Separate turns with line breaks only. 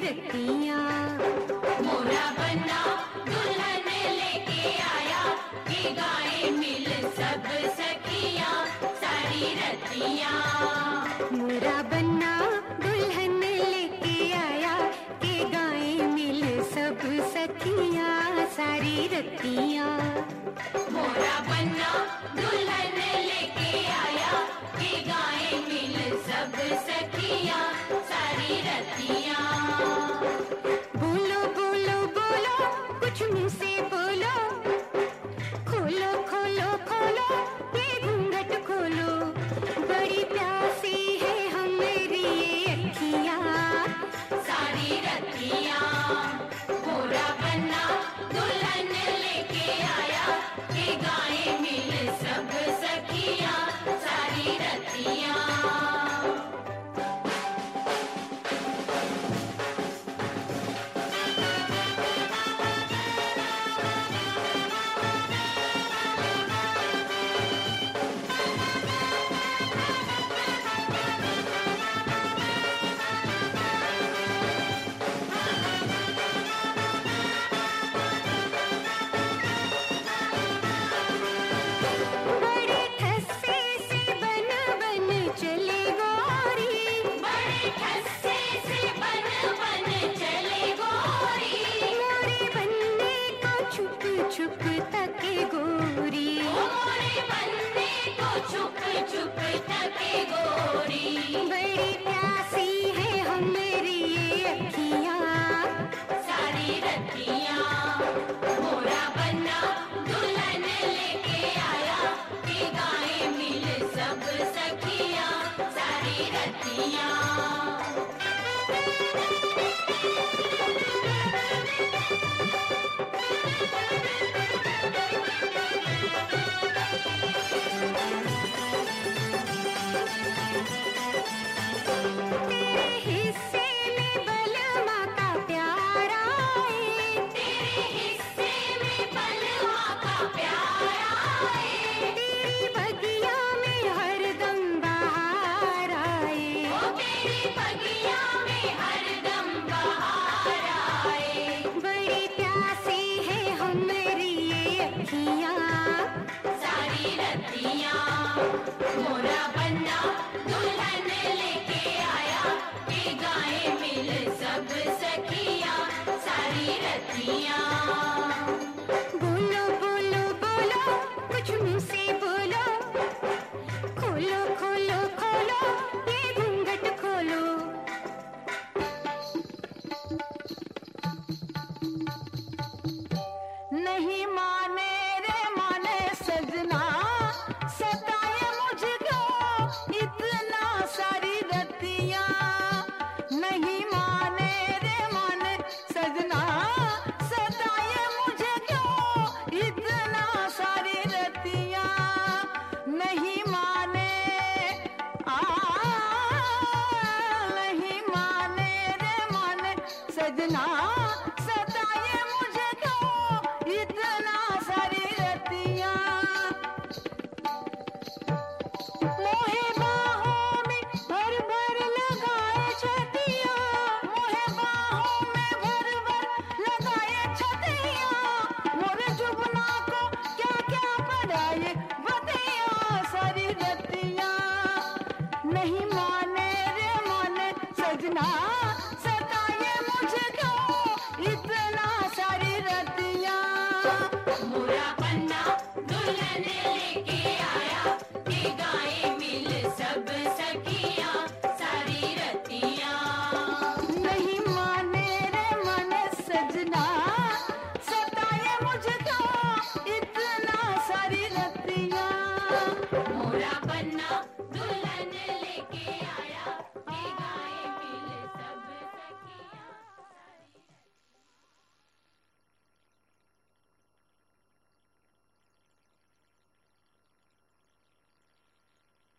रतियां।
मोरा बन्ना दुल्हन लेके आया, के गाए मिल सब सखियां सारी रतियां।
मोरा बन्ना दुल्हन लेके आया, के गाए मिल सब सखियां सारी रतियां।
मोरा बन्ना दुल्हन लेके आया, के गाए मिल सब सखियां सारी रतियां।
बोलो बोलो बोलो कुछ मुंह से बोलो, खोलो खोलो खोलो ये घूंघट खोलो, बड़ी प्यासी है हमारी ये अखियां
सारी रतियां। मोरा बन्ना दुल्हन लेके आया, के गाए मिल सब सखियां सारी रतियां।
बड़े ठस्से से बन बन चले गोरी,
बड़े ठस्से से बन बन चले गोरी,
मोरे बनने को छुप छुप तके गोरी।
मोरे बन्ने को छुप छुप तके गोरी।
बड़ी प्यासी है हमारी ये अखियां
सारी रतियां। मोरा बन्ना दुल्हन लेके आया, के गाए मिल सब सखियां सारी रतियां।
तेरे हिस्से में बलमा का प्यार आए,
तेरे हिस्से में बलवा का प्यार आए,
तेरी बगिया में हरदम बहार आए।
ओ तेरी बगिया में हरदम बहार आए।
बड़ी प्यासी है हमारी ये अखियां
सारी रतियां। मोरा बन्ना दुल्हन लेके आया, के गाए मिल सब सखियां सारी रतियां।
बोलो बोलो बोलो कुछ मुंह से बोलो, खोलो खोलो खोलो ये घूंघट खोलो।
नहीं माने रे माने सजना, सताए मुझको इतना सारी रतियां। नहीं माने रे माने सजना, सताए मुझको इतना सारी रतियां। नहीं माने नहीं माने रे माने सजना।